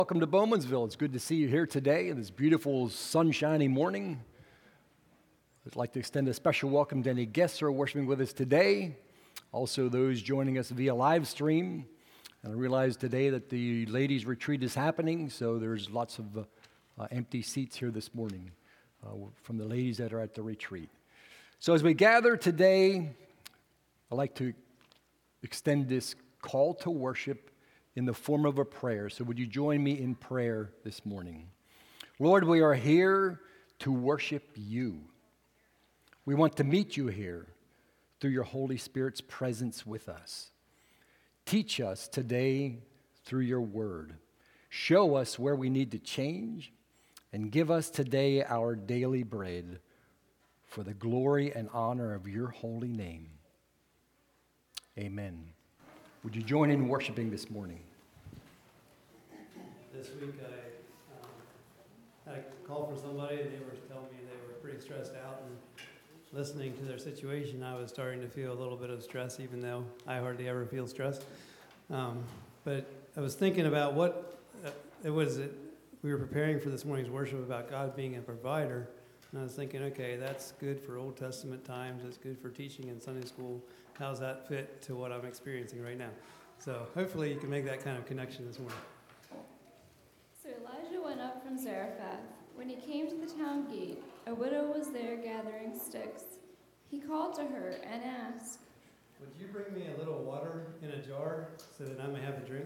Welcome to Bowmansville. It's good to see you here today in this beautiful, sunshiny morning. I'd like to extend a special welcome to any guests who are worshiping with us today, also those joining us via live stream. And I realize today that the ladies' retreat is happening, so there's lots of empty seats here this morning from the ladies that are at the retreat. So as we gather today, I'd like to extend this call to worship in the form of a prayer. So would you join me in prayer this morning? Lord, we are here to worship you. We want to meet you here through your Holy Spirit's presence with us. Teach us today through your word. Show us where we need to change and give us today our daily bread for the glory and honor of your holy name. Amen. Would you join in worshiping this morning? This week I had a call from somebody and they were telling me they were pretty stressed out, and listening to their situation I was starting to feel a little bit of stress, even though I hardly ever feel stress. But I was thinking about what it was that we were preparing for this morning's worship about God being a provider. And I was thinking, okay, that's good for Old Testament times. It's good for teaching in Sunday school. How does that fit to what I'm experiencing right now? So hopefully you can make that kind of connection this morning. So Elijah went up from Zarephath. When he came to the town gate, a widow was there gathering sticks. He called to her and asked, "Would you bring me a little water in a jar so that I may have a drink?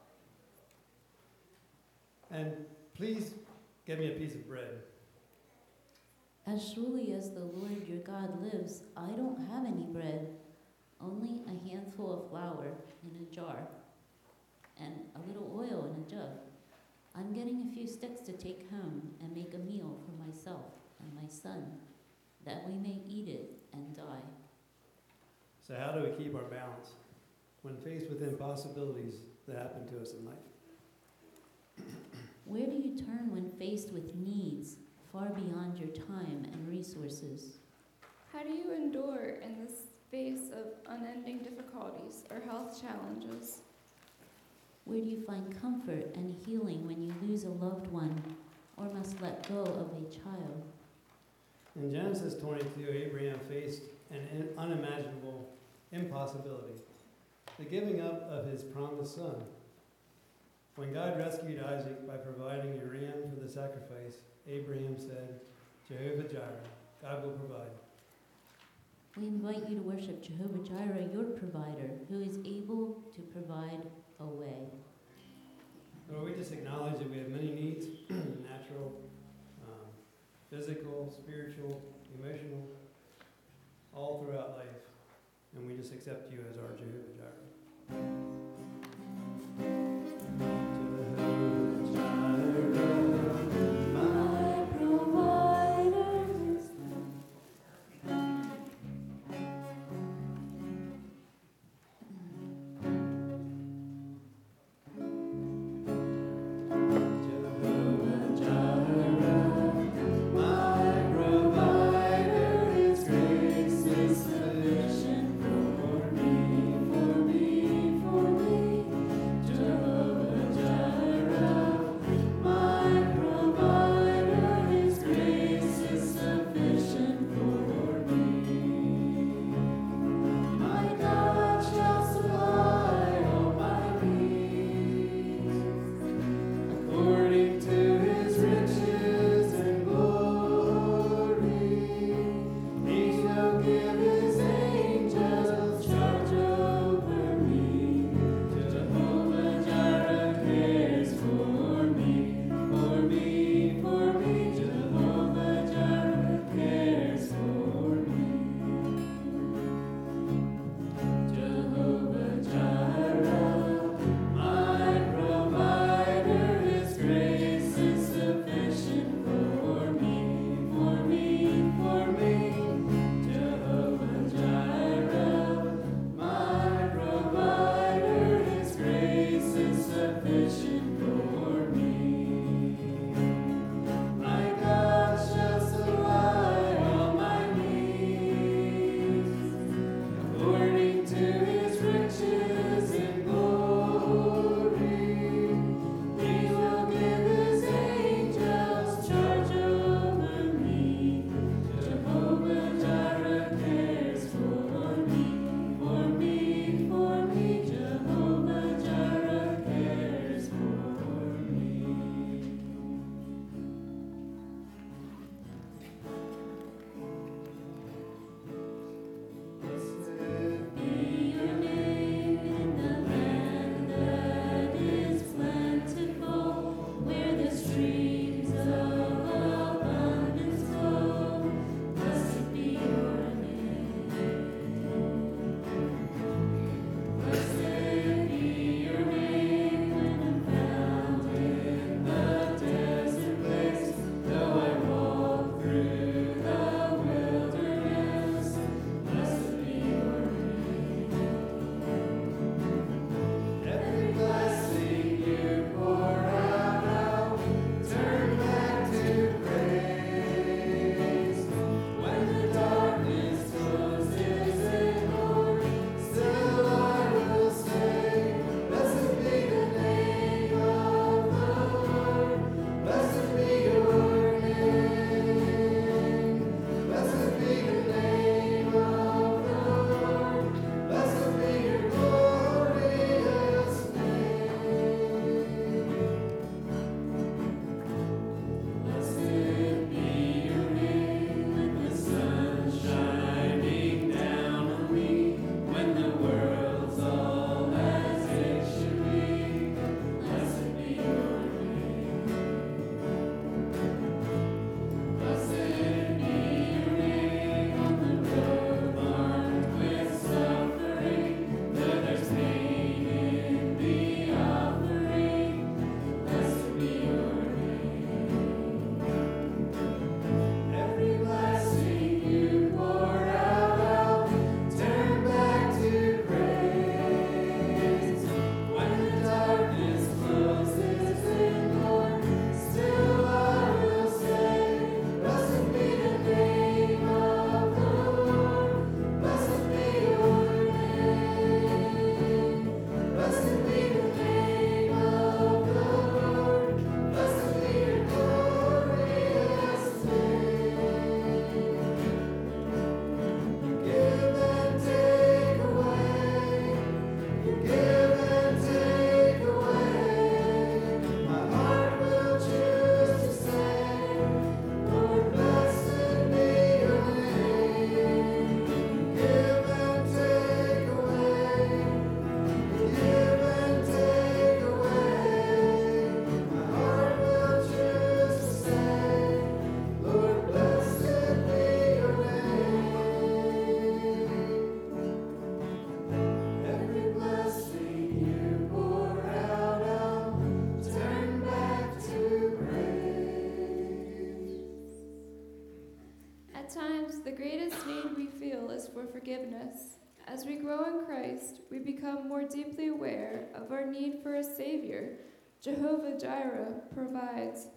And please get me a piece of bread." "As surely as the Lord your God lives, I don't have any bread, only a handful of flour in a jar and a little oil in a jug. I'm getting a few sticks to take home and make a meal for myself and my son, that we may eat it and die." So how do we keep our balance when faced with impossibilities that happen to us in life? Where do you turn when faced with needs far beyond your time and resources? "How do you endure in the face of unending difficulties or health challenges? Where do you find comfort and healing when you lose a loved one or must let go of a child?" In Genesis 22, Abraham faced an unimaginable impossibility, the giving up of his promised son. When God rescued Isaac by providing a ram for the sacrifice, Abraham said, "Jehovah Jireh, God will provide." We invite you to worship Jehovah Jireh, your provider, who is able to provide a way. Lord, we just acknowledge that we have many needs, natural, physical, spiritual, emotional, all throughout life. And we just accept you as our Jehovah Jireh. For me, At times, the greatest need we feel is for forgiveness. As we grow in Christ, we become more deeply aware of our need for a Savior. Jehovah Jireh provides.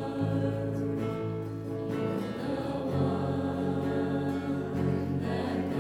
That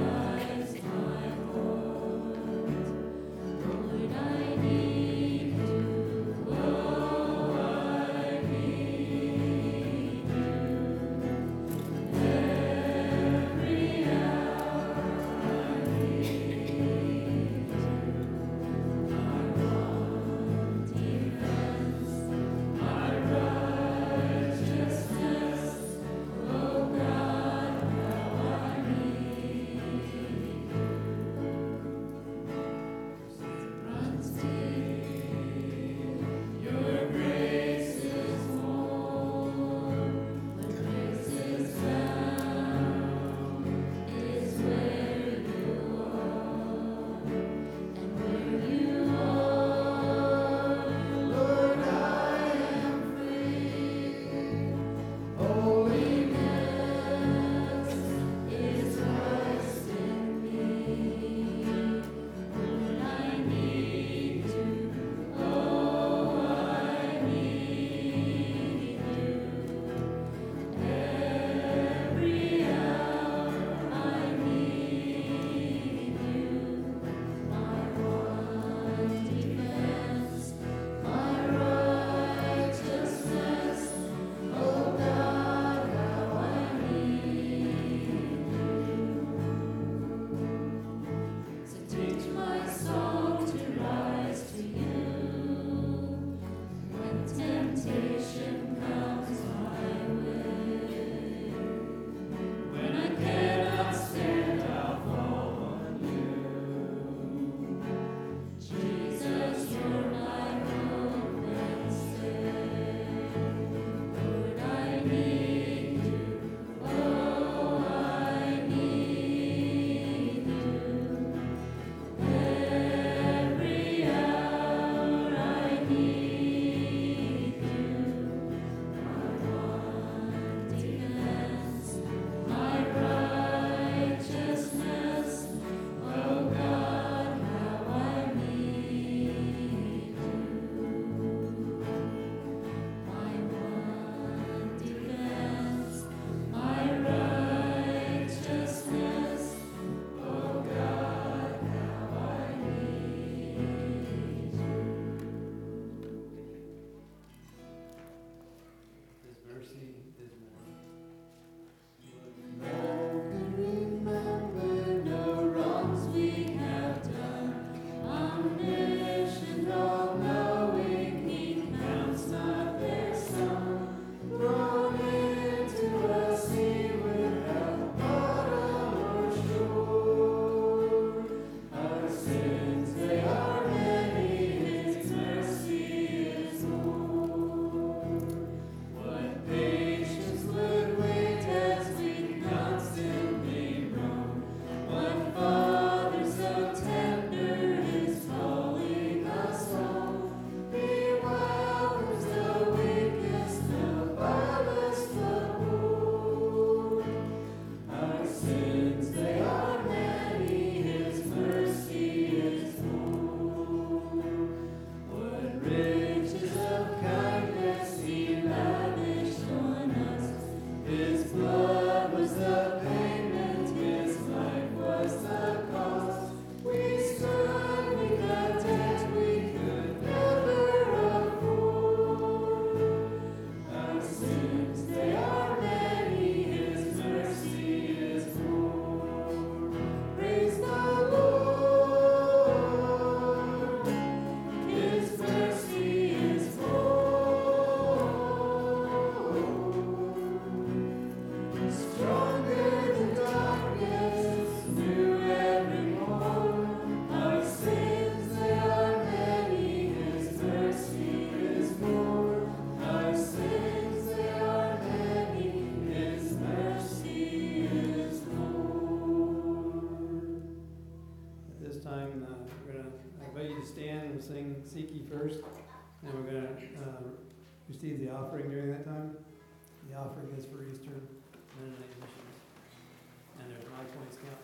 Seek Ye First, and we're going to receive the offering during that time. The offering is for Eastern Mennonite Missions, and there's my points count.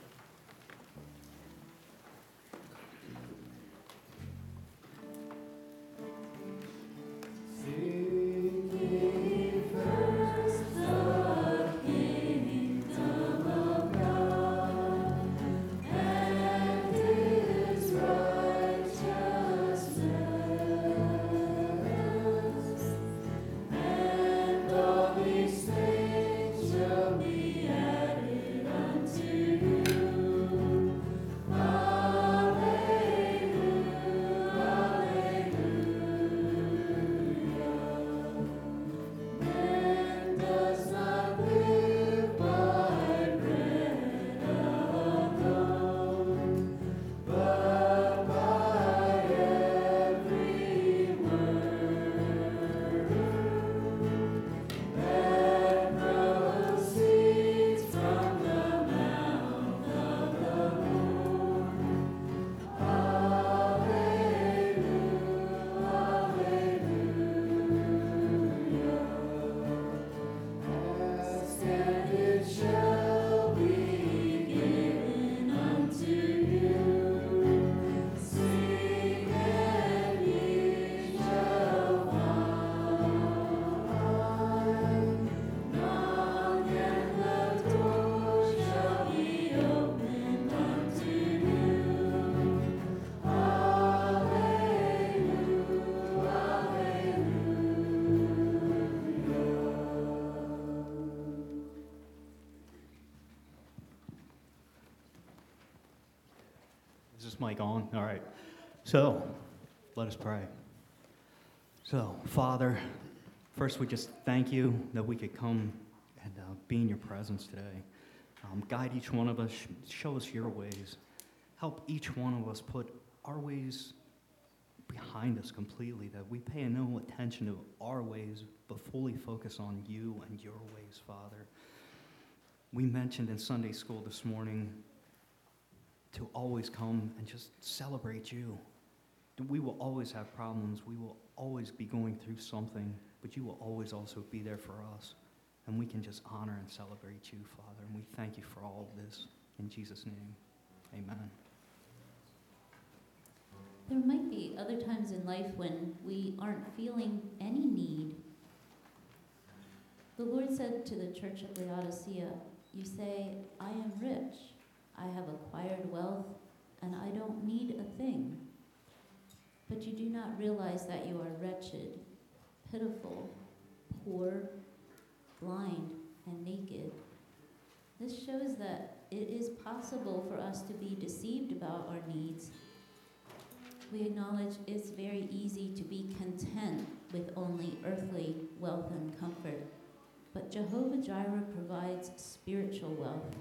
Is this mic on? All right. So, let us pray. So, Father, first we just thank you that we could come and be in your presence today. Guide each one of us, show us your ways. Help each one of us put our ways behind us completely, that we pay no attention to our ways, but fully focus on you and your ways, Father. We mentioned in Sunday school this morning to always come and just celebrate you. We will always have problems. We will always be going through something, but you will always also be there for us. And we can just honor and celebrate you, Father. And we thank you for all of this. In Jesus' name, amen. There might be other times in life when we aren't feeling any need. The Lord said to the church of Laodicea, you say, I am rich, I have acquired wealth, and I don't need a thing. But you do not realize that you are wretched, pitiful, poor, blind, and naked. This shows that it is possible for us to be deceived about our needs. We acknowledge it's very easy to be content with only earthly wealth and comfort. But Jehovah Jireh provides spiritual wealth.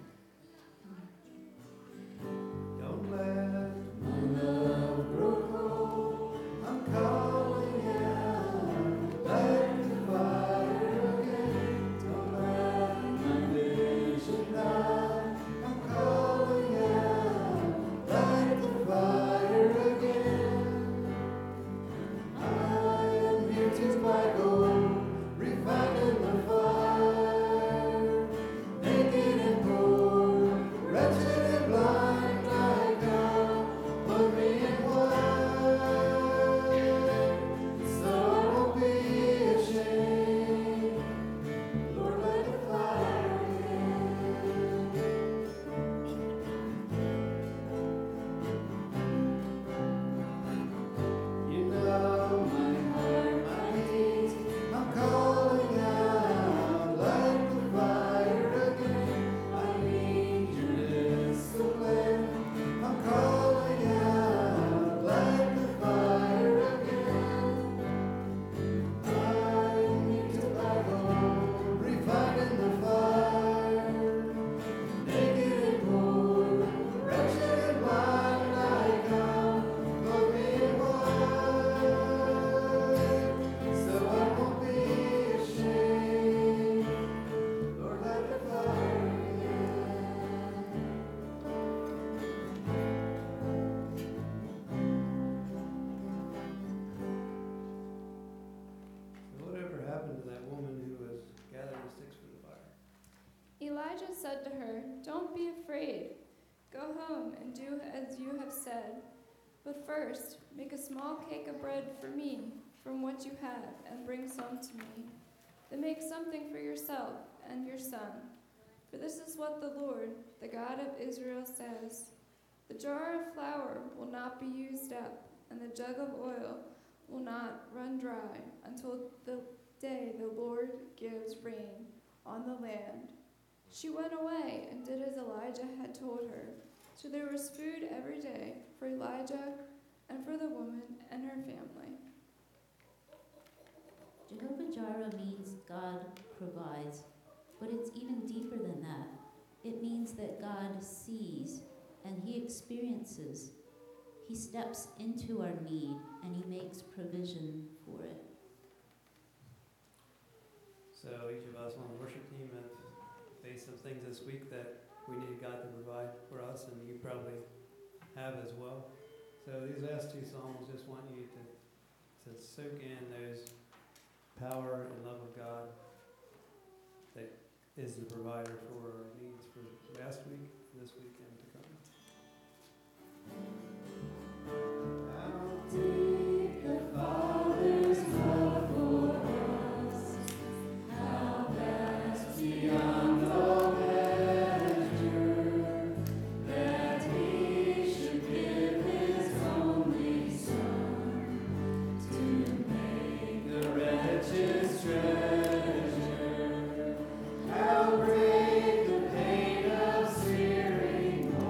Don't let my love grow cold. I'm calling out like the fire again. Don't let my vision die. I'm calling out like the fire again. I am here to buy gold, refined in the fire, naked and cold. Go home and do as you have said. But first, make a small cake of bread for me from what you have, and bring some to me. Then make something for yourself and your son. For this is what the Lord, the God of Israel, says. The jar of flour will not be used up, and the jug of oil will not run dry until the day the Lord gives rain on the land. She went away and did as Elijah had told her. So there was food every day for Elijah and for the woman and her family. Jehovah Jireh means God provides, but it's even deeper than that. It means that God sees and he experiences. He steps into our need and he makes provision for it. So each of us on the worship team have faced some things this week that we needed God to provide for us, and you probably have as well. So these last two psalms just want you to soak in those power and love of God that is the provider for our needs for last week, this week, and to come. How deep the Father's love for us, how vast beyond all measure, that he should give his only Son to make the wretched treasure. How great the pain of searing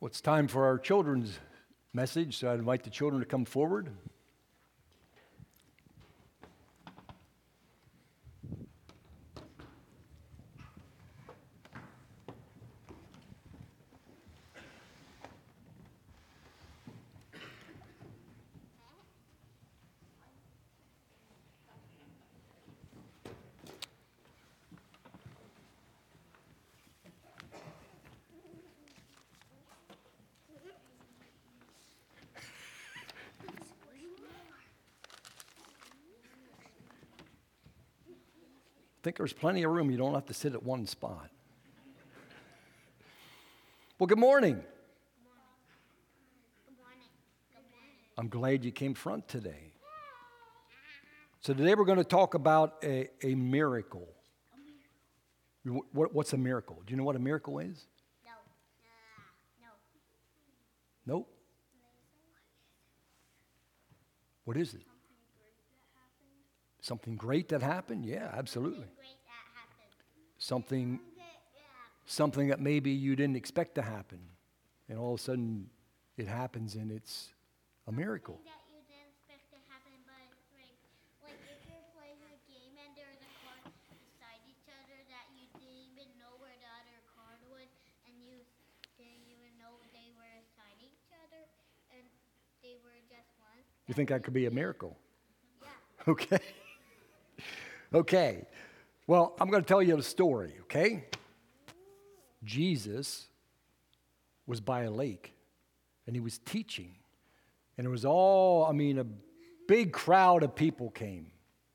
Well, it's time for our children's message, so I'd invite the children to come forward. I think there's plenty of room. You don't have to sit at one spot. Well, good morning. I'm glad you came front today. So today we're going to talk about a miracle. What's a miracle? Do you know what a miracle is? No. Nope. What is it? Something great that happened? Yeah, absolutely. Something that maybe you didn't expect to happen, and all of a sudden it happens, and it's a miracle. Something that you didn't expect to happen, but like if you're playing a game and there's a car beside each other that you didn't even know where the other car was, and you didn't even know they were beside each other, and they were just one. You think that could be a miracle? Yeah. Okay. Okay. Well, I'm going to tell you a story, okay? Jesus was by a lake, and he was teaching. And it was a big crowd of people came.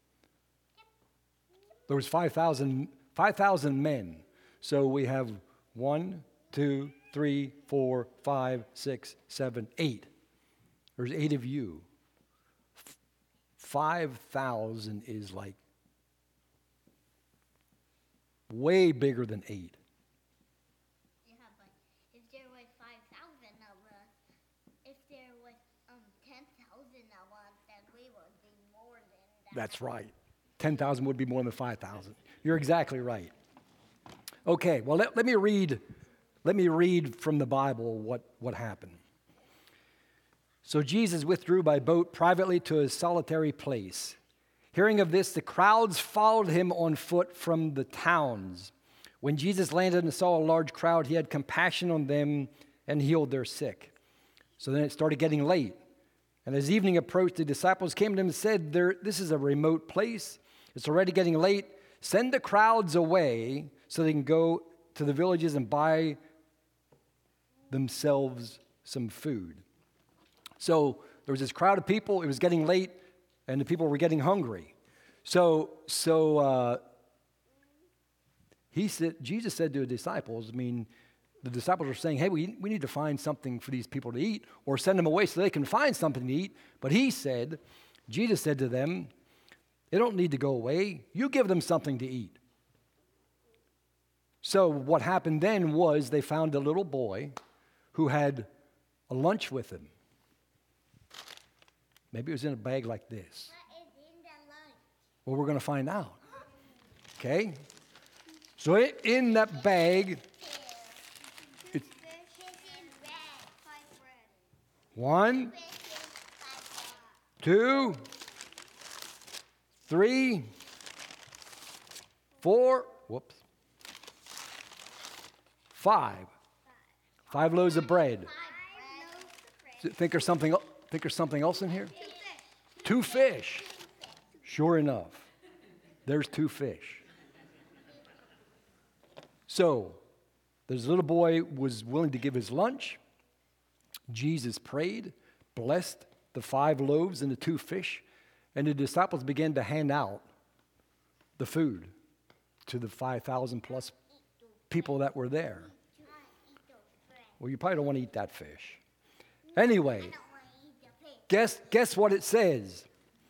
There was 5,000 men. So we have 1, 2, 3, 4, 5, 6, 7, 8. There's 8 of you. 5,000 is like way bigger than 8. Yeah, but if there was 5,000 of us, if there was 10,000 of us, then we would be more than that. That's right. 10,000 would be more than 5,000. You're exactly right. Okay, well, let me read from the Bible what happened. So Jesus withdrew by boat privately to a solitary place. Hearing of this, the crowds followed him on foot from the towns. When Jesus landed and saw a large crowd, he had compassion on them and healed their sick. So then it started getting late. And as evening approached, the disciples came to him and said, "This is a remote place. It's already getting late. Send the crowds away so they can go to the villages and buy themselves some food." So there was this crowd of people. It was getting late, and the people were getting hungry. So Jesus said to the disciples, the disciples were saying, "Hey, we need to find something for these people to eat, or send them away so they can find something to eat." But Jesus said to them, "They don't need to go away. You give them something to eat." So what happened then was they found a little boy who had a lunch with him. Maybe it was in a bag like this. What is in the lunch? Well, we're going to find out. Okay? So in that bag, it's Fish in bread. 5 bread. 1, Fish in 5 bread. 2, 3, 4, 5. 5 loaves of bread. 5 bread. So think there's something else in here? 2 fish. Sure enough, there's 2 fish. So this little boy was willing to give his lunch. Jesus prayed, blessed the 5 loaves and the 2 fish, and the disciples began to hand out the food to the 5,000 plus people that were there. Well, you probably don't want to eat that fish. Anyway, I don't want to eat the fish. guess what it says.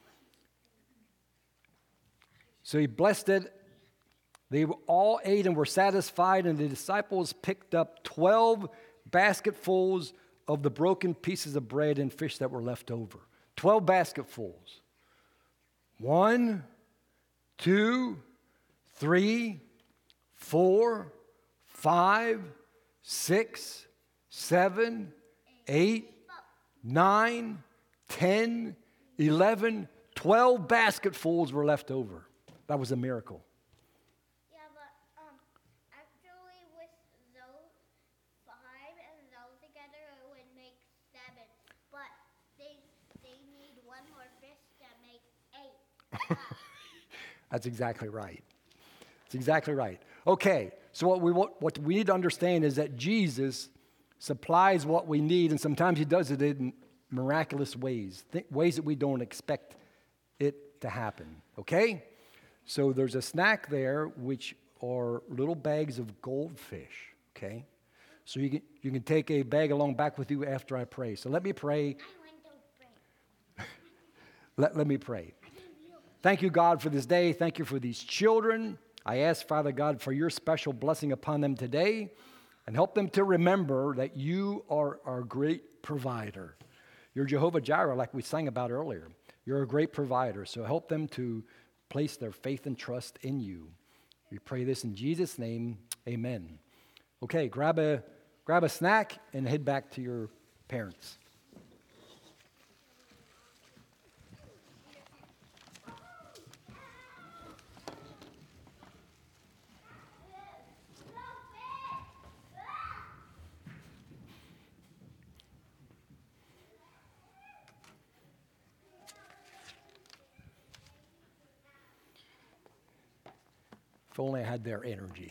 So he blessed it. They all ate and were satisfied, and the disciples picked up 12 basketfuls of the broken pieces of bread and fish that were left over. 12 basketfuls. 1, 2, 3, 4, 5, 6, 7, 8, 9, 10, 11, 12 basketfuls were left over. That was a miracle. Yeah, but actually with those 5 and those together, it would make 7. But they need one more fish to make 8. That's exactly right. That's exactly right. Okay, so what we need to understand is that Jesus supplies what we need, and sometimes he does it in miraculous ways, ways that we don't expect it to happen, okay? So there's a snack there, which are little bags of goldfish, okay? So you can take a bag along back with you after I pray. So let me pray. I want to pray. Let me pray. Thank you, God, for this day. Thank you for these children. I ask, Father God, for your special blessing upon them today, and help them to remember that you are our great provider. You're Jehovah Jireh, like we sang about earlier. You're a great provider, so help them to place their faith and trust in you. We pray this in Jesus' name, amen. Okay, grab a snack and head back to your parents. If only I had their energy.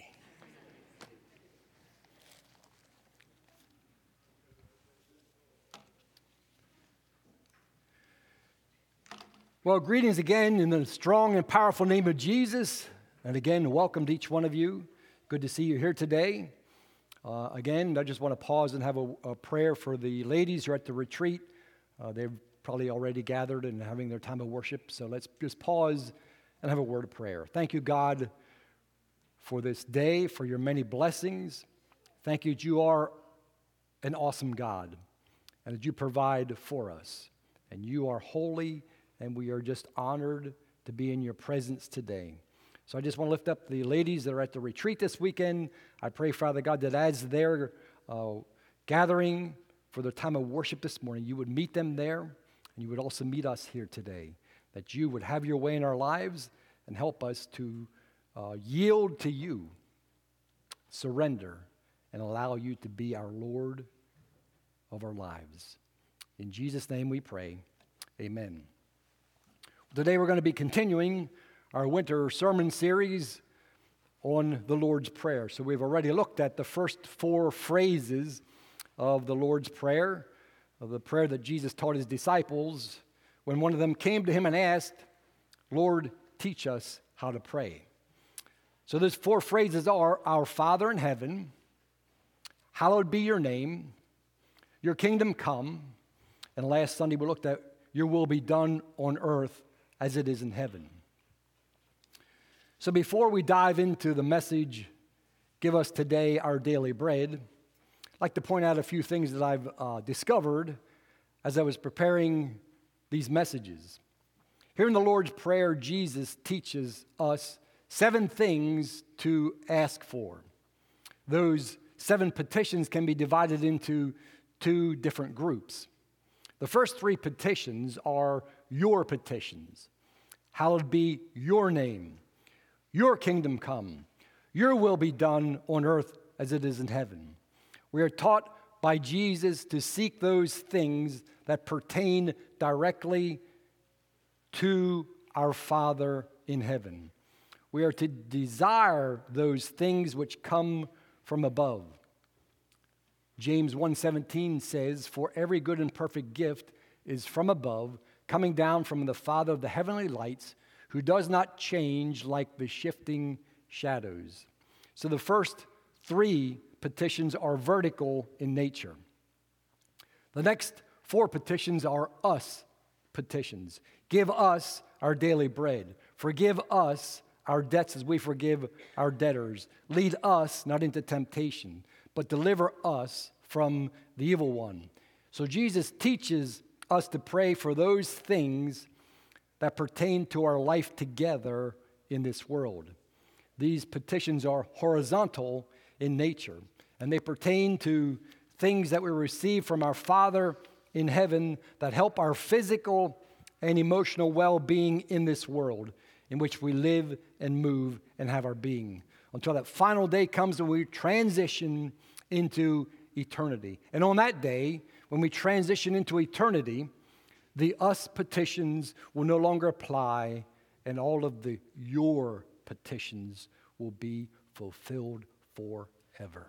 Well, greetings again in the strong and powerful name of Jesus. And again, welcome to each one of you. Good to see you here today. Again, I just want to pause and have a prayer for the ladies who are at the retreat. They've probably already gathered and having their time of worship. So let's just pause and have a word of prayer. Thank you, God, for this day, for your many blessings. Thank you that you are an awesome God and that you provide for us. And you are holy, and we are just honored to be in your presence today. So I just want to lift up the ladies that are at the retreat this weekend. I pray, Father God, that as they're gathering for their time of worship this morning, you would meet them there, and you would also meet us here today, that you would have your way in our lives and help us to yield to you, surrender, and allow you to be our Lord of our lives. In Jesus' name we pray, amen. Today we're going to be continuing our winter sermon series on the Lord's Prayer. So we've already looked at the first 4 phrases of the Lord's Prayer, of the prayer that Jesus taught his disciples when one of them came to him and asked, Lord, teach us how to pray. So those 4 phrases are, Our Father in heaven, hallowed be your name, your kingdom come, and last Sunday we looked at, your will be done on earth as it is in heaven. So before we dive into the message, give us today our daily bread, I'd like to point out a few things that I've discovered as I was preparing these messages. Here in the Lord's Prayer, Jesus teaches us 7 things to ask for. Those 7 petitions can be divided into 2 different groups. The first 3 petitions are your petitions. Hallowed be your name. Your kingdom come. Your will be done on earth as it is in heaven. We are taught by Jesus to seek those things that pertain directly to our Father in heaven. We are to desire those things which come from above. James 1:17 says, for every good and perfect gift is from above, coming down from the Father of the heavenly lights, who does not change like the shifting shadows. So the first 3 petitions are vertical in nature. The next 4 petitions are us petitions. Give us our daily bread. Forgive us our debts as we forgive our debtors. Lead us not into temptation, but deliver us from the evil one. So Jesus teaches us to pray for those things that pertain to our life together in this world. These petitions are horizontal in nature, and they pertain to things that we receive from our Father in heaven that help our physical and emotional well-being in this world in which we live and move and have our being, until that final day comes when we transition into eternity. And on that day, when we transition into eternity, the us petitions will no longer apply, and all of the your petitions will be fulfilled forever.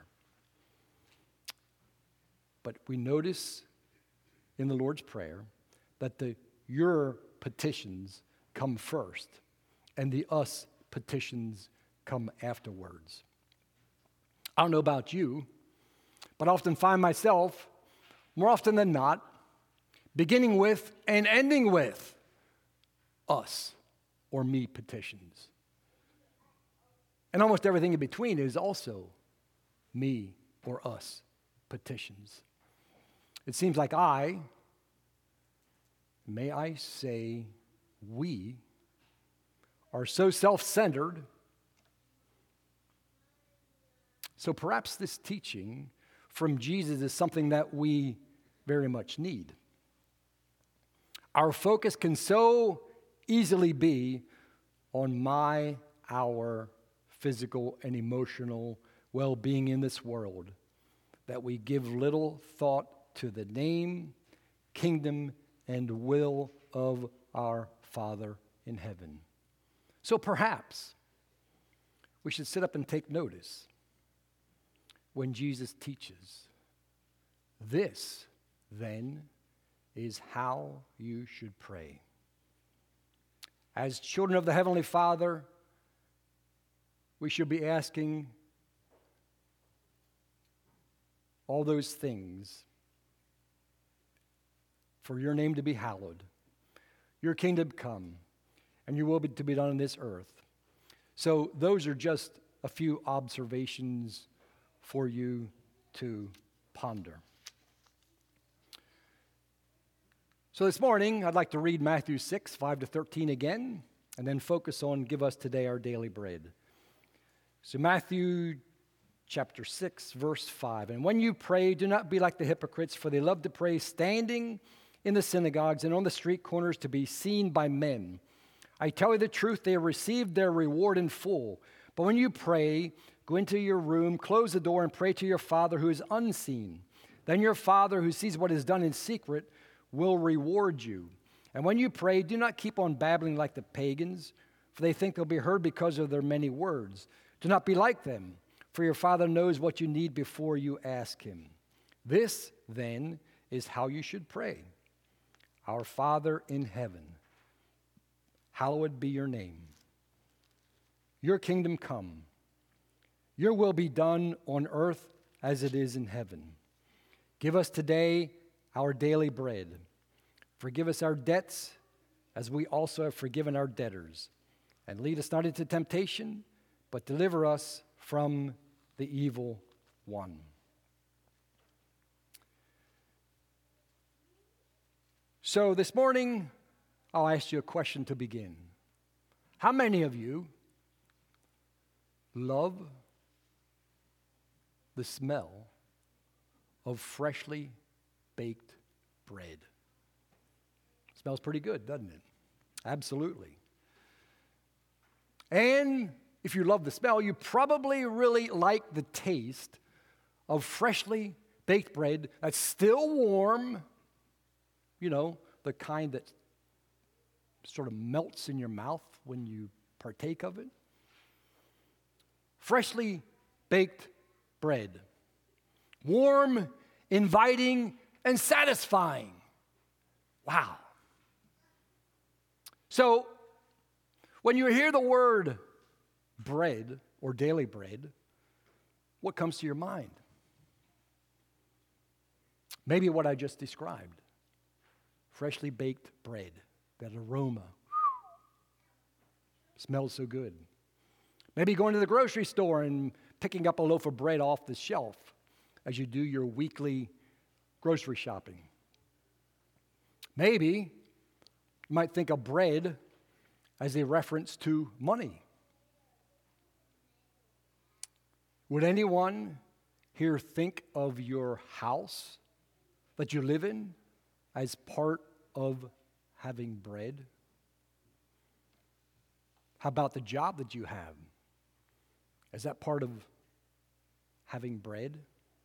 But we notice in the Lord's Prayer that the your petitions come first, and the us petitions come afterwards. I don't know about you, but I often find myself, more often than not, beginning with and ending with us or me petitions. And almost everything in between is also me or us petitions. It seems like may I say we, are so self-centered. So perhaps this teaching from Jesus is something that we very much need. Our focus can so easily be on our physical and emotional well-being in this world that we give little thought to the name, kingdom, and will of our Father in heaven. So perhaps we should sit up and take notice when Jesus teaches, "This, then, is how you should pray." As children of the Heavenly Father, we should be asking all those things: for your name to be hallowed, your kingdom come, and your will to be done on this earth. So those are just a few observations for you to ponder. So this morning, I'd like to read Matthew 6, 5 to 13 again, and then focus on "Give us today our daily bread." So Matthew chapter 6, verse 5. "And when you pray, do not be like the hypocrites, for they love to pray standing in the synagogues and on the street corners to be seen by men. I tell you the truth, they have received their reward in full. But when you pray, go into your room, close the door, and pray to your Father who is unseen. Then your Father who sees what is done in secret will reward you. And when you pray, do not keep on babbling like the pagans, for they think they'll be heard because of their many words. Do not be like them, for your Father knows what you need before you ask him. This, then, is how you should pray. Our Father in heaven, hallowed be your name. Your kingdom come. Your will be done on earth as it is in heaven. Give us today our daily bread. Forgive us our debts as we also have forgiven our debtors. And lead us not into temptation, but deliver us from the evil one." So this morning, I'll ask you a question to begin. How many of you love the smell of freshly baked bread? Smells pretty good, doesn't it? Absolutely. And if you love the smell, you probably really like the taste of freshly baked bread that's still warm, you know, the kind that sort of melts in your mouth when you partake of it. Freshly baked bread. Warm, inviting, and satisfying. Wow. So, when you hear the word bread or daily bread, what comes to your mind? Maybe what I just described. Freshly baked bread, that aroma. Smells so good. Maybe going to the grocery store and picking up a loaf of bread off the shelf as you do your weekly grocery shopping. Maybe you might think of bread as a reference to money. Would anyone here think of your house that you live in as part of having bread? How about the job that you have? Is that part of having bread?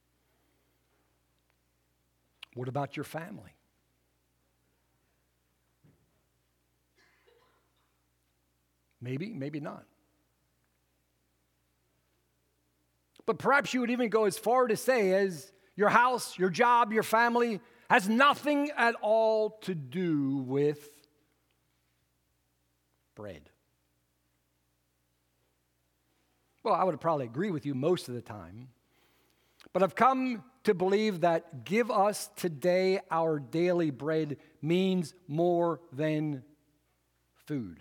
What about your family? Maybe, maybe not. But perhaps you would even go as far to say as your house, your job, your family has nothing at all to do with bread. Well, I would probably agree with you most of the time. But I've come to believe that give us today our daily bread means more than food.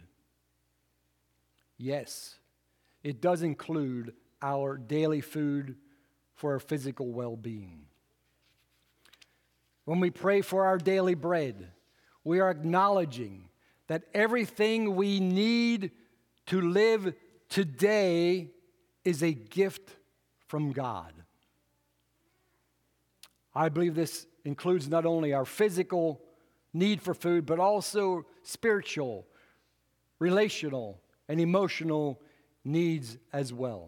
Yes, it does include our daily food for our physical well-being. When we pray for our daily bread, we are acknowledging that everything we need to live today is a gift from God. I believe this includes not only our physical need for food, but also spiritual, relational, and emotional needs as well.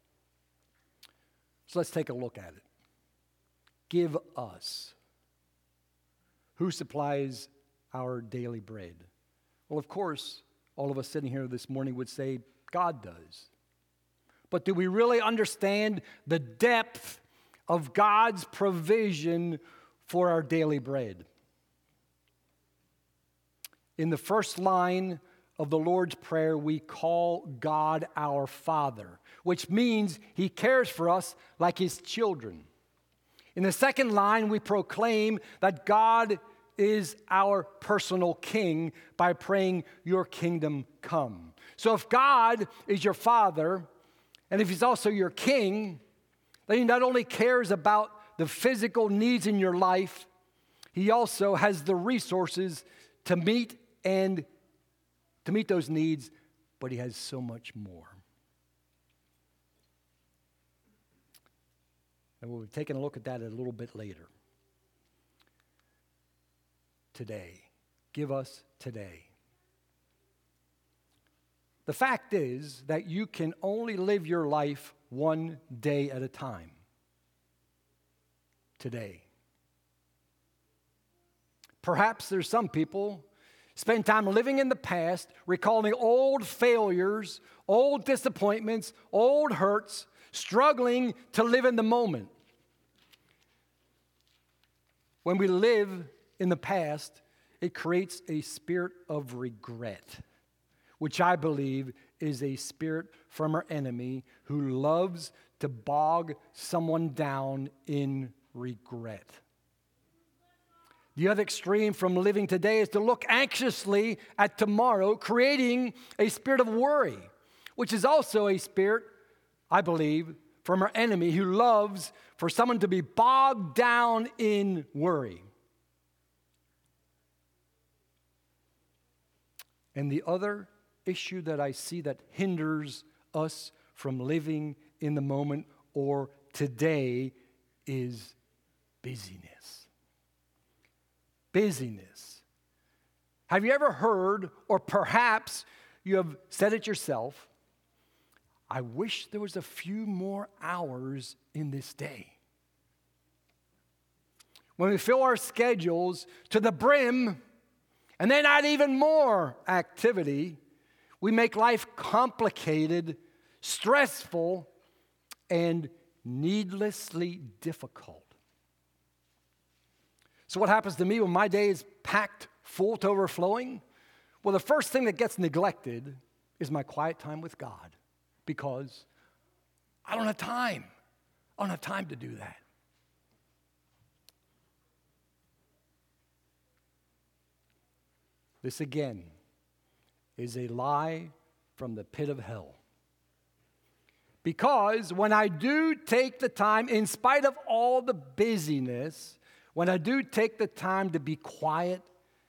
So let's take a look at it. Give us. Who supplies our daily bread? Well, of course, all of us sitting here this morning would say God does. But do we really understand the depth of God's provision for our daily bread? In the first line of the Lord's Prayer, we call God our Father, which means He cares for us like His children. In the second line, we proclaim that God is our personal King by praying, "Your kingdom come." So if God is your Father, and if He's also your King, then He not only cares about the physical needs in your life, He also has the resources to meet those needs, but He has so much more. And we'll be taking a look at that a little bit later. Today. Give us today. The fact is that you can only live your life one day at a time. Today. Perhaps there's some people spend time living in the past, recalling old failures, old disappointments, old hurts, struggling to live in the moment. When we live in the past, it creates a spirit of regret, which I believe is a spirit from our enemy who loves to bog someone down in regret. The other extreme from living today is to look anxiously at tomorrow, creating a spirit of worry, which is also a spirit, I believe, from our enemy who loves for someone to be bogged down in worry. And the other issue that I see that hinders us from living in the moment or today is busyness. Busyness. Have you ever heard, or perhaps you have said it yourself, I wish there was a few more hours in this day. When we fill our schedules to the brim, and then add even more activity, we make life complicated, stressful, and needlessly difficult. So what happens to me when my day is packed full to overflowing? Well, the first thing that gets neglected is my quiet time with God, because I don't have time. I don't have time to do that. This again is a lie from the pit of hell. Because when I do take the time, in spite of all the busyness, when I do take the time to be quiet,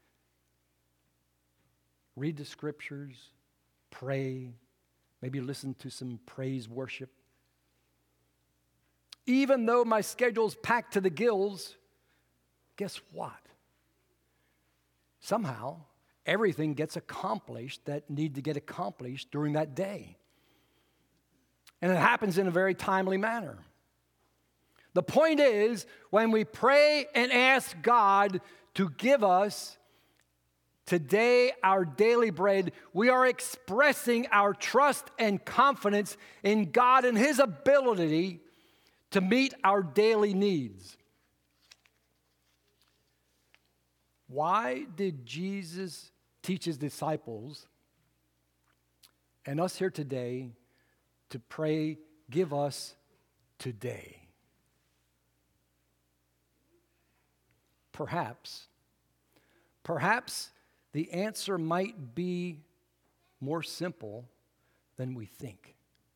read the scriptures, pray, maybe listen to some praise worship, Even though my schedule's packed to the gills, guess what? Somehow, everything gets accomplished that need to get accomplished during that day. And it happens in a very timely manner. The point is, when we pray and ask God to give us today our daily bread, we are expressing our trust and confidence in God and His ability to meet our daily needs. Why did Jesus teach His disciples and us here today to pray, give us today? Perhaps the answer might be more simple than we think.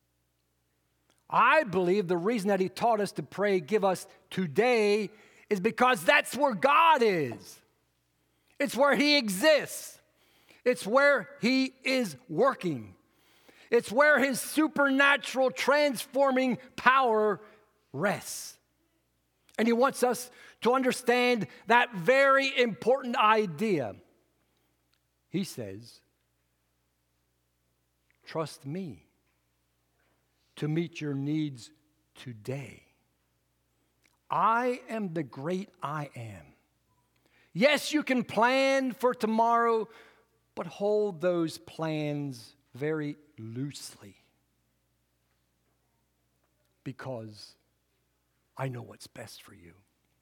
I believe the reason that He taught us to pray, give us today, is because that's where God is. It's where He exists. It's where He is working. It's where His supernatural transforming power rests. And He wants us to understand that very important idea. He says, trust me to meet your needs today. I am the great I am. Yes, you can plan for tomorrow, but hold those plans very loosely, because I know what's best for you.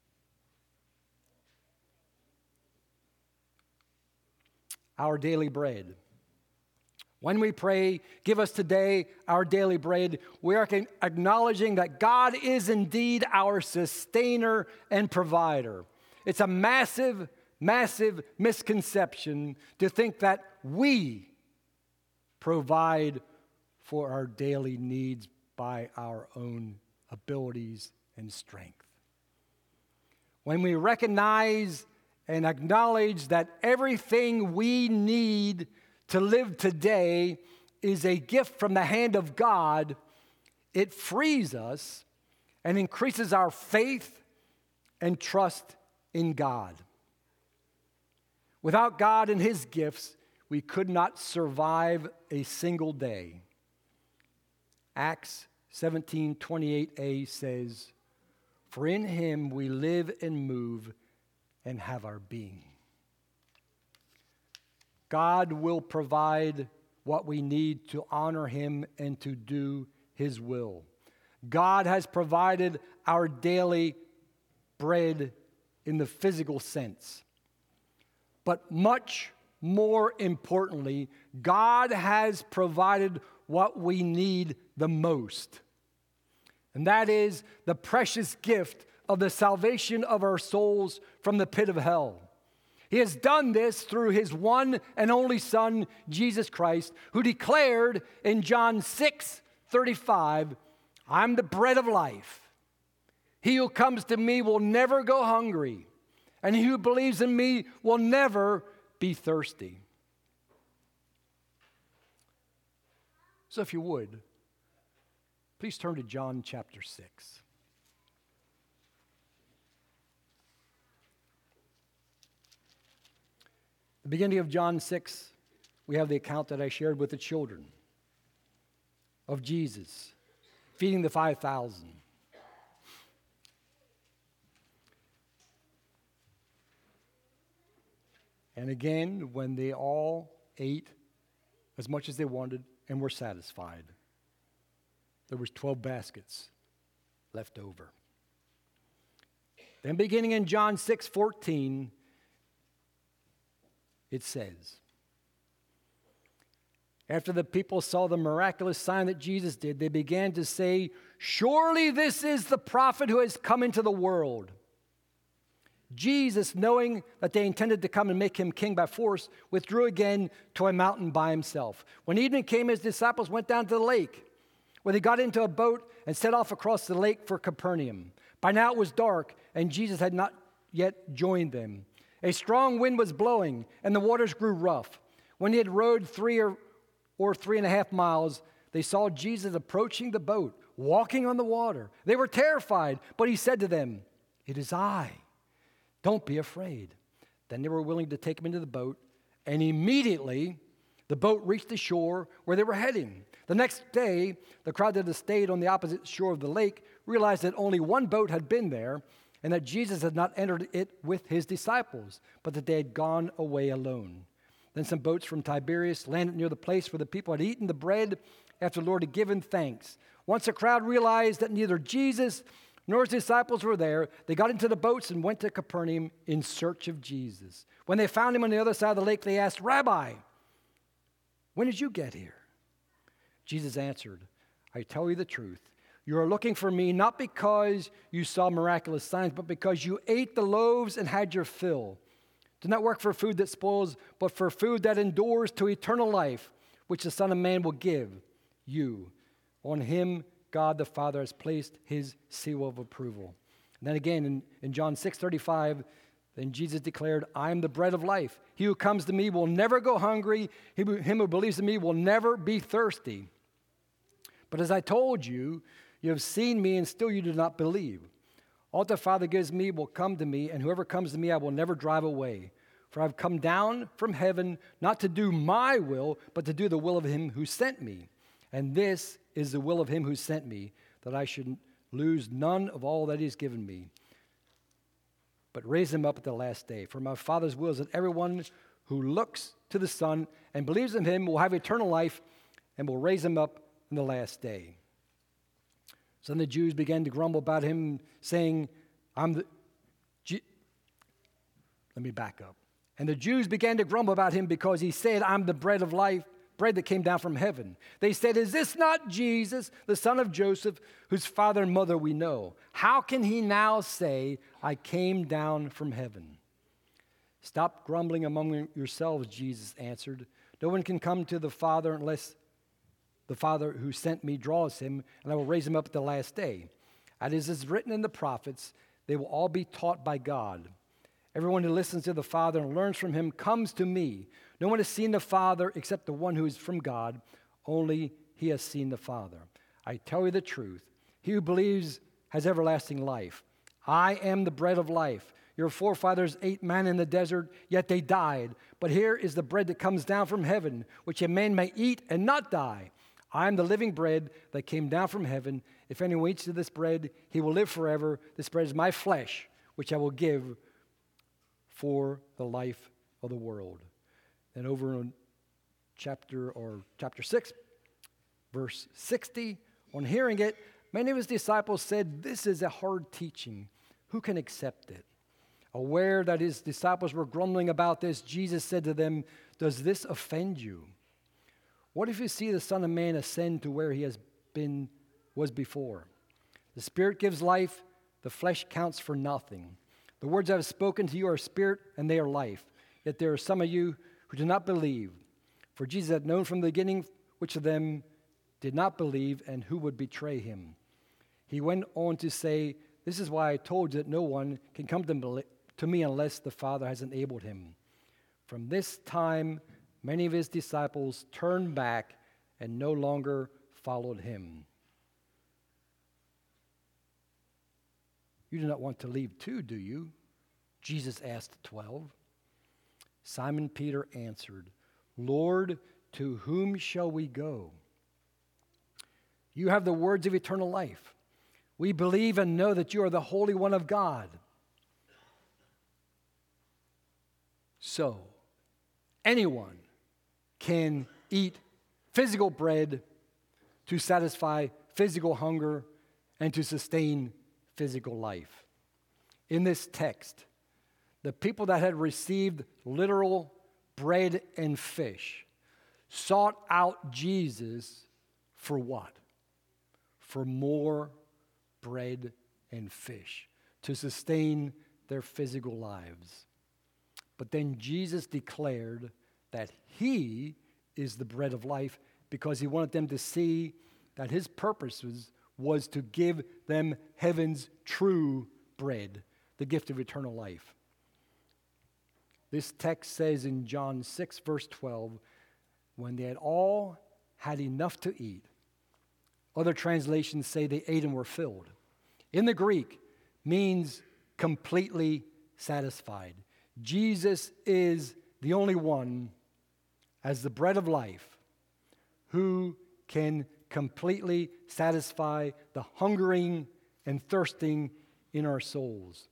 Our daily bread. When we pray, give us today our daily bread, we are acknowledging that God is indeed our sustainer and provider. It's a massive, massive misconception to think that we provide for our daily needs by our own abilities and strength. When we recognize and acknowledge that everything we need to live today is a gift from the hand of God, it frees us and increases our faith and trust in God. Without God and His gifts, we could not survive a single day. Acts 17:28a says, "For in Him we live and move and have our being." God will provide what we need to honor Him and to do His will. God has provided our daily bread in the physical sense. But much more importantly, God has provided what we need the most. And that is the precious gift of the salvation of our souls from the pit of hell. He has done this through His one and only Son, Jesus Christ, who declared in John 6:35, "I'm the bread of life. He who comes to me will never go hungry, and he who believes in me will never be thirsty." So if you would, please turn to John chapter 6. The beginning of John 6, we have the account that I shared with the children of Jesus feeding the 5,000. And again, when they all ate as much as they wanted and were satisfied, there was 12 baskets left over. Then beginning in John 6:14, it says, after the people saw the miraculous sign that Jesus did, they began to say, "Surely this is the prophet who has come into the world." Jesus, knowing that they intended to come and make Him king by force, withdrew again to a mountain by Himself. When evening came, His disciples went down to the lake, where they got into a boat and set off across the lake for Capernaum. By now it was dark, and Jesus had not yet joined them. A strong wind was blowing, and the waters grew rough. When he had rowed 3 or 3.5 miles, they saw Jesus approaching the boat, walking on the water. They were terrified, but he said to them, "It is I. Don't be afraid." Then they were willing to take him into the boat, and immediately the boat reached the shore where they were heading. The next day, the crowd that had stayed on the opposite shore of the lake realized that only one boat had been there, and that Jesus had not entered it with his disciples, but that they had gone away alone. Then some boats from Tiberias landed near the place where the people had eaten the bread after the Lord had given thanks. Once the crowd realized that neither Jesus nor his disciples were there, they got into the boats and went to Capernaum in search of Jesus. When they found him on the other side of the lake, they asked, "Rabbi, when did you get here?" Jesus answered, "I tell you the truth. You are looking for me not because you saw miraculous signs, but because you ate the loaves and had your fill. Do not work for food that spoils, but for food that endures to eternal life, which the Son of Man will give you. On him, God the Father has placed his seal of approval." And then again in John 6:35, then Jesus declared, "I am the bread of life. He who comes to me will never go hungry. Him who believes in me will never be thirsty. But as I told you, you have seen me and still you do not believe. All that the Father gives me will come to me, and whoever comes to me I will never drive away. For I have come down from heaven not to do my will, but to do the will of him who sent me. And this is the will of him who sent me, that I should lose none of all that he has given me, but raise him up at the last day. For my Father's will is that everyone who looks to the Son and believes in him will have eternal life, and will raise him up in the last day." So then the Jews began to grumble about him, saying, Let me back up. And the Jews began to grumble about him because he said, "I'm the bread of life, bread that came down from heaven." They said, "Is this not Jesus, the son of Joseph, whose father and mother we know? How can he now say, 'I came down from heaven'?" "Stop grumbling among yourselves," Jesus answered. "No one can come to the Father unless the Father who sent me draws him, and I will raise him up at the last day. As is written in the prophets, they will all be taught by God. Everyone who listens to the Father and learns from him comes to me. No one has seen the Father except the one who is from God. Only he has seen the Father. I tell you the truth. He who believes has everlasting life. I am the bread of life. Your forefathers ate manna in the desert, yet they died. But here is the bread that comes down from heaven, which a man may eat and not die. I am the living bread that came down from heaven. If anyone eats of this bread, he will live forever. This bread is my flesh, which I will give for the life of the world." And over in chapter 6, verse 60, on hearing it, many of his disciples said, "This is a hard teaching. Who can accept it?" Aware that his disciples were grumbling about this, Jesus said to them, "Does this offend you? What if you see the Son of Man ascend to where he was before? The Spirit gives life, the flesh counts for nothing. The words I have spoken to you are spirit and they are life. Yet there are some of you who do not believe." For Jesus had known from the beginning which of them did not believe and who would betray him. He went on to say, "This is why I told you that no one can come to me unless the Father has enabled him." From this time, many of his disciples turned back and no longer followed him. "You do not want to leave too, do you?" Jesus asked the 12. Simon Peter answered, "Lord, to whom shall we go? You have the words of eternal life. We believe and know that you are the Holy One of God." So, anyone can eat physical bread to satisfy physical hunger and to sustain physical life. In this text, the people that had received literal bread and fish sought out Jesus for what? For more bread and fish to sustain their physical lives. But then Jesus declared that he is the bread of life because he wanted them to see that his purpose was to give them heaven's true bread, the gift of eternal life. This text says in John 6, verse 12, when they had all had enough to eat, Other translations say they ate and were filled. In the Greek, means completely satisfied. Jesus is the only one, as the bread of life, who can completely satisfy the hungering and thirsting in our souls.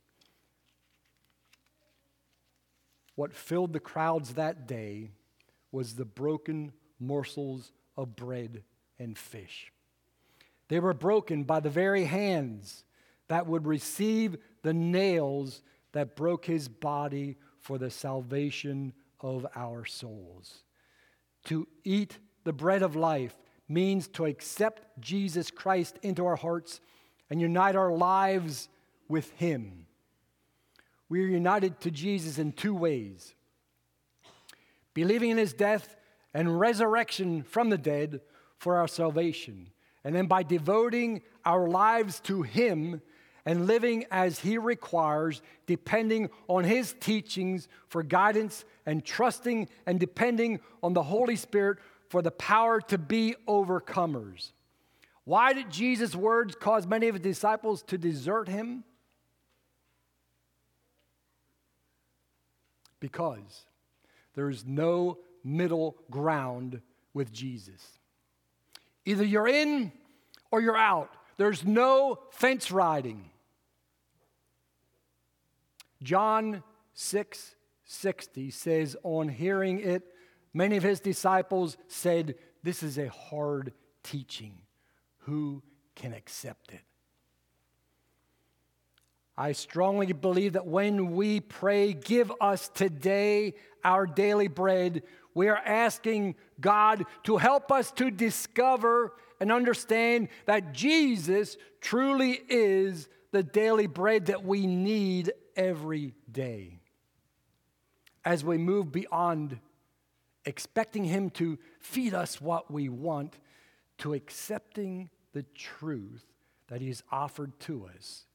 What filled the crowds that day was the broken morsels of bread and fish. They were broken by the very hands that would receive the nails that broke his body for the salvation of our souls. To eat the bread of life means to accept Jesus Christ into our hearts and unite our lives with him. We are united to Jesus in two ways: believing in his death and resurrection from the dead for our salvation, and then by devoting our lives to him and living as he requires, depending on his teachings for guidance and trusting and depending on the Holy Spirit for the power to be overcomers. Why did Jesus' words cause many of his disciples to desert him? Because there is no middle ground with Jesus. Either you're in or you're out. There's no fence riding. John 6:60 says, on hearing it, many of his disciples said, "This is a hard teaching. Who can accept it?" I strongly believe that when we pray, "Give us today our daily bread," we are asking God to help us to discover and understand that Jesus truly is the daily bread that we need every day. As we move beyond expecting him to feed us what we want, to accepting the truth that he has offered to us.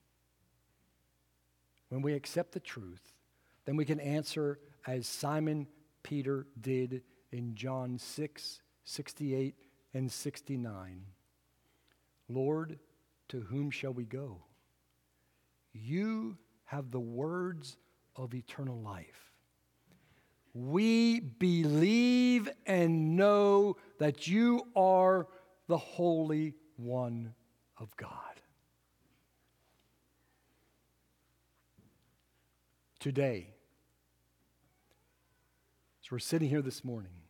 When we accept the truth, then we can answer as Simon Peter did in John 6:68 and 69. "Lord, to whom shall we go? You have the words of eternal life. We believe and know that you are the Holy One of God." Today, as we're sitting here this morning,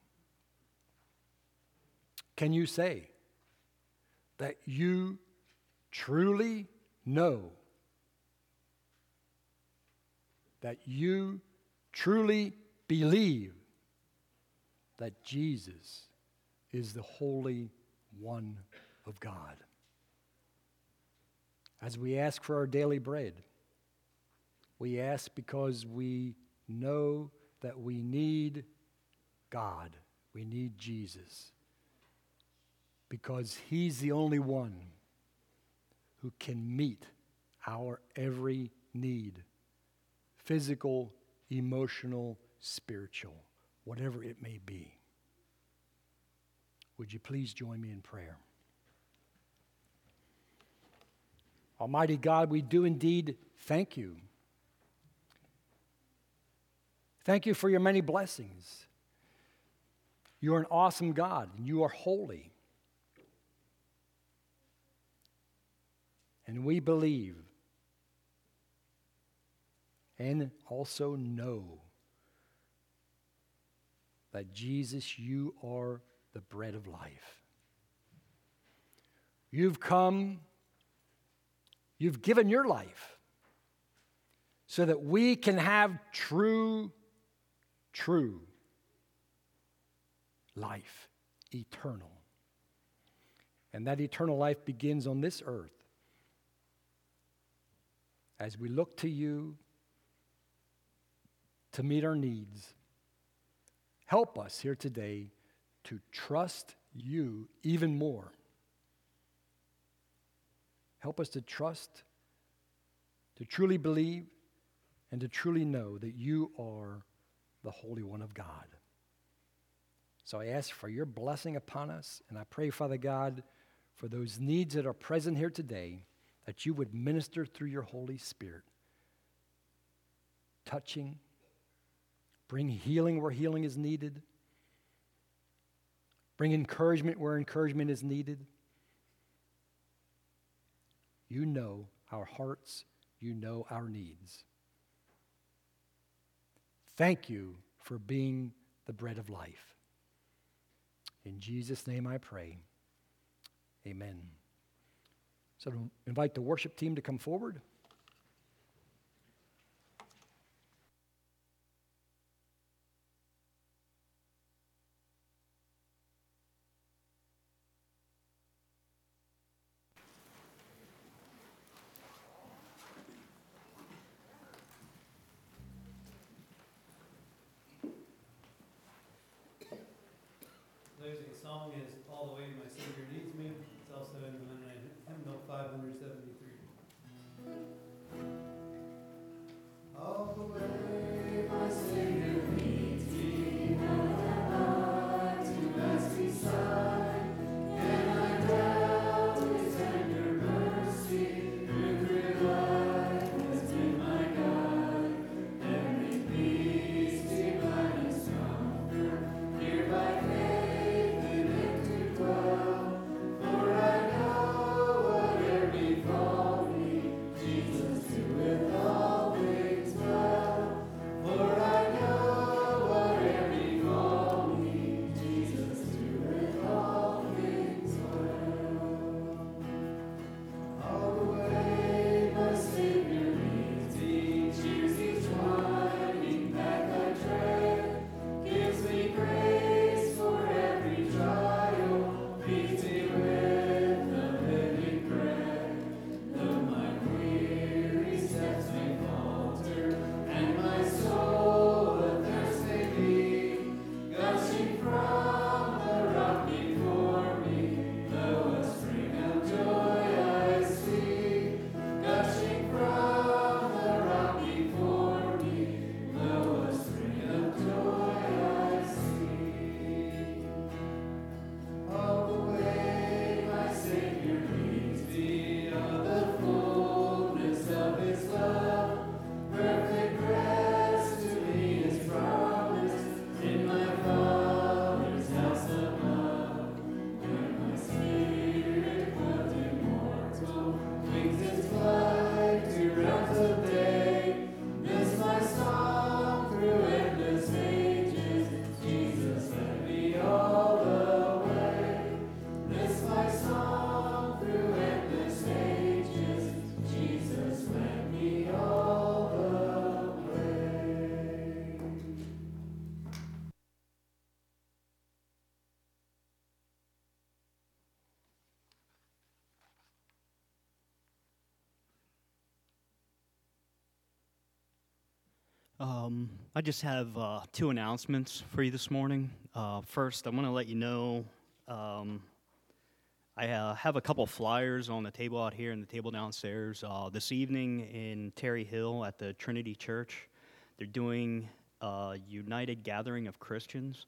can you say that you truly know, that you truly believe that Jesus is the Holy One of God? As we ask for our daily bread, we ask because we know that we need God. We need Jesus. Because he's the only one who can meet our every need. Physical, emotional, spiritual, whatever it may be. Would you please join me in prayer? Almighty God, we do indeed thank you. Thank you for your many blessings. You are an awesome God, and you are holy. And we believe and also know that Jesus, you are the bread of life. You've come, you've given your life so that we can have true life, eternal. And that eternal life begins on this earth as we look to you to meet our needs. Help us here today to trust you even more. Help us to trust, to truly believe, and to truly know that you are the Holy One of God. So I ask for your blessing upon us, and I pray, Father God, for those needs that are present here today, that you would minister through your Holy Spirit, touching, bring healing where healing is needed, bring encouragement where encouragement is needed. You know our hearts, you know our needs. Thank you for being the bread of life. In Jesus' name I pray. Amen. So to invite the worship team to come forward. Closing song is All the Way My Savior Needs Me. It's also in hymnal 573. All the way my Savior leads me, not have I to ask beside. Can I doubt His tender mercy? Through life has been my guide. Every peace, divine and comfort, here by faith in Him to dwell. For I know whatever befall me, Jesus doeth all things well. For I know whatever befall me, Jesus doeth all things well. All the way my Savior leads me, cheers each winding path I tread, gives me grace for every trial, feeds me with the living bread. Though my weary steps may falter, and my soul athirst may be, gushing from the rock before me, though a spring of joy I see. Gushing from the rock before me, though a spring of joy I see. All the way my Savior leads me, of the fullness of His love, perfect rest to me is promised in my Father's house above. Where my spirit was immortal, wings its flight to realms of day. This my song through endless ages, Jesus led me all the way. This my song through endless ages, Jesus led me all the way. I just have two announcements for you this morning. First, I want to let you know I have a couple flyers on the table out here and the table downstairs. This evening in Terry Hill at the Trinity Church, they're doing a United Gathering of Christians.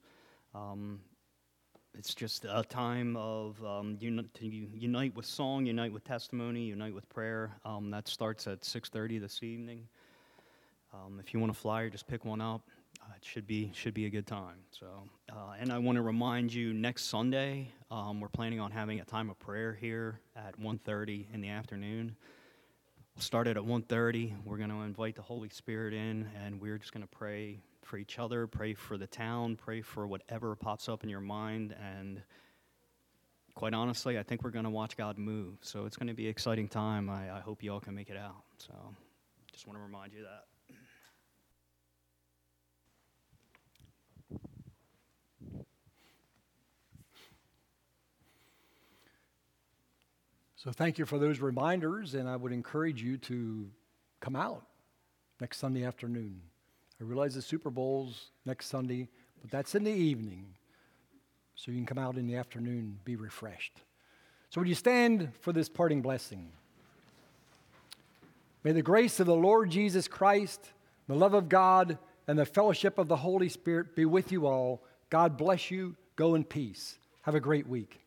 It's just a time of to unite with song, unite with testimony, unite with prayer. That starts at 6:30 this evening. If you want a flyer, just pick one up. It should be a good time. So, and I want to remind you, next Sunday, we're planning on having a time of prayer here at 1:30 in the afternoon. We'll start it at 1:30. We're going to invite the Holy Spirit in, and we're just going to pray for each other, pray for the town, pray for whatever pops up in your mind. And quite honestly, I think we're going to watch God move. So it's going to be an exciting time. I hope you all can make it out. So just want to remind you of that. So thank you for those reminders, and I would encourage you to come out next Sunday afternoon. I realize the Super Bowl's next Sunday, but that's in the evening, so you can come out in the afternoon, be refreshed. So would you stand for this parting blessing? May the grace of the Lord Jesus Christ, the love of God, and the fellowship of the Holy Spirit be with you all. God bless you. Go in peace. Have a great week.